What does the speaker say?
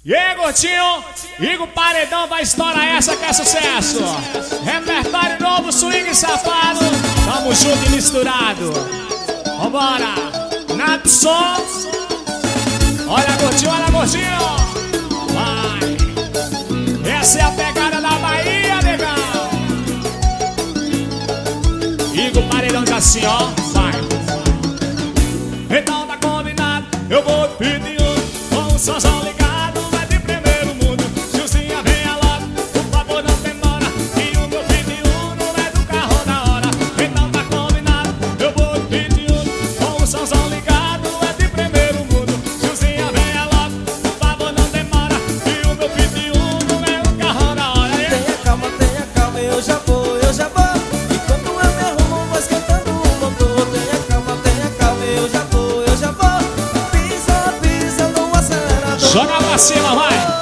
E aí, Gordinho? Igor Paredão vai estourar essa que é sucesso. Repertório novo, swing safado. Tamo junto e misturado. Vambora. Nato som. Olha, Gordinho. Vai. Essa é a pegada da Bahia, negão. Igor Paredão diz assim, ó. Vai. Então tá combinado. Eu vou pedir com o somzão ligado. Joga pra cima, vai!